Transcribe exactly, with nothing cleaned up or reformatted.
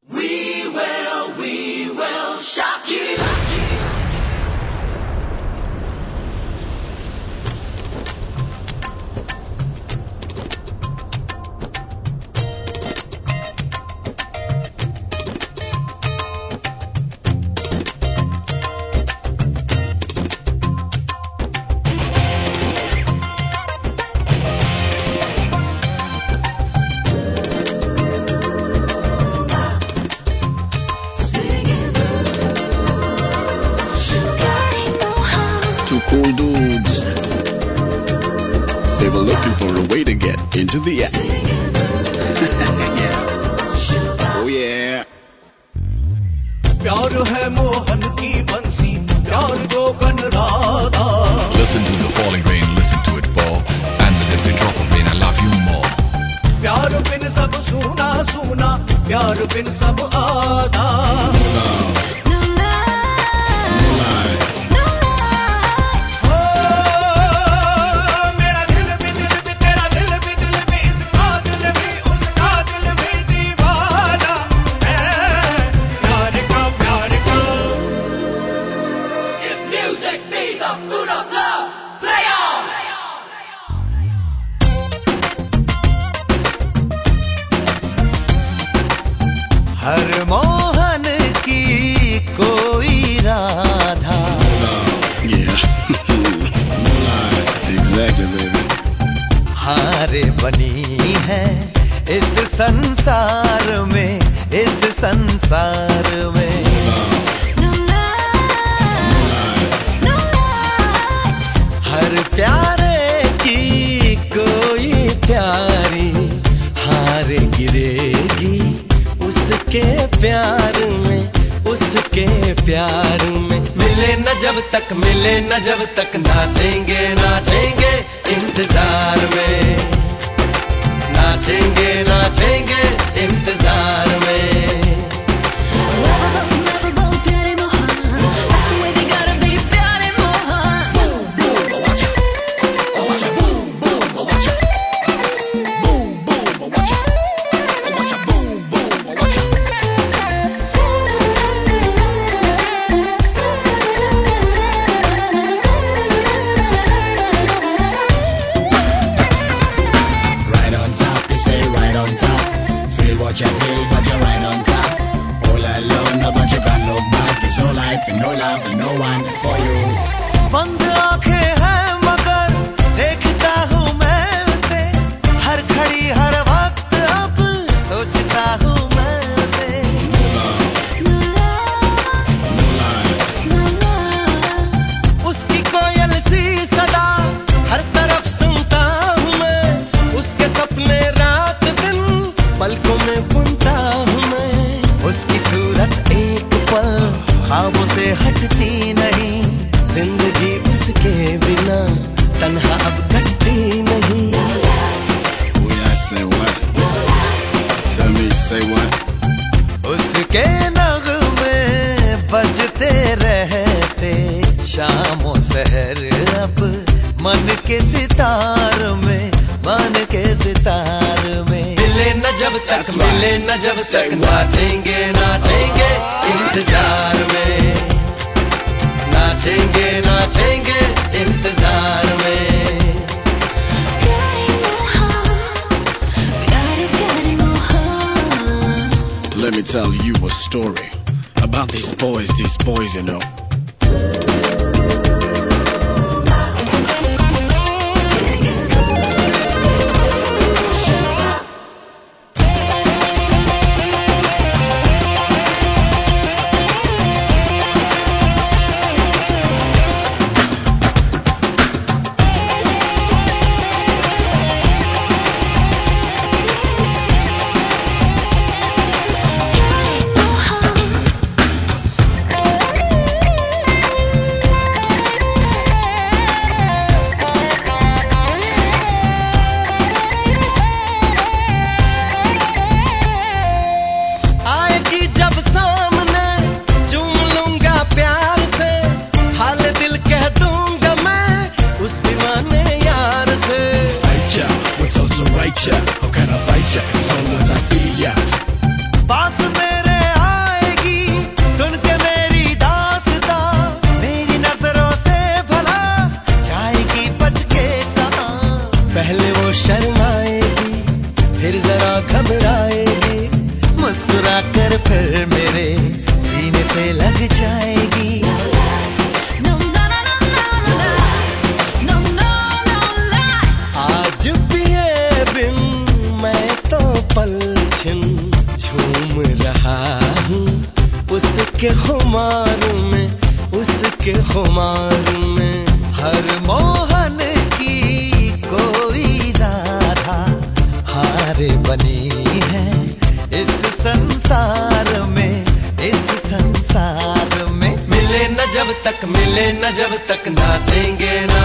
We will, we will shock you. Cool dudes. They were looking for a way to get into the act. Yeah. Oh yeah. प्यार है मोहन की बंसी, प्यार जोगन Radha. Listen to the falling rain, listen to it fall, and with every drop of rain I love you more. प्यार बिन सब सूना सूना, प्यार बिन सब आधा. हर मोहन की कोई राधा. Yeah. Exactly, baby. हारे बनी है इस संसार में, इस संसार में. हर प्यारे की कोई प्यारी हार गिरेगी उसके प्यार में, उसके प्यार में. मिले न जब तक, मिले न जब तक, नाचेंगे नाचेंगे इंतजार में. नाचेंगे नाचेंगे इंतजार में. What you feel, but you're right on top. All alone, no, but you can't look back. It's no life and no love and no one for you. बंद आंखें हैं मगर देखता हूँ मैं उसे. हर घड़ी हर वक्त अब सोचता हूँ मैं उसे. उसकी कोयल सी सदा हर तरफ सुनता हूँ मैं. उसके सपने रात दिन पलकों में बुनता हूँ मैं. उसकी सूरत एक पल ख्वाबों से हटती नहीं. जिंदगी उसके बिना तन्हा अब कटती नहीं. Oh yeah, say what? Tell me, say what? उसके नग़मे बजते रहते शामों सहर अब मन के सितार में, मन के सितार में. मिले न जब तक, मिले न जब तक, नाचेंगे नाचेंगे इंतजार में. नाचेंगे नाचेंगे इंतजार में. Let me tell you a story about these boys, these boys, you know. मन झूम रहा हूँ उसके खुमार में, उसके खुमार में। हर मोहन की कोई राधा हार बनी है इस संसार में, इस संसार में। मिले न जब तक, मिले न जब तक नाचेंगे ना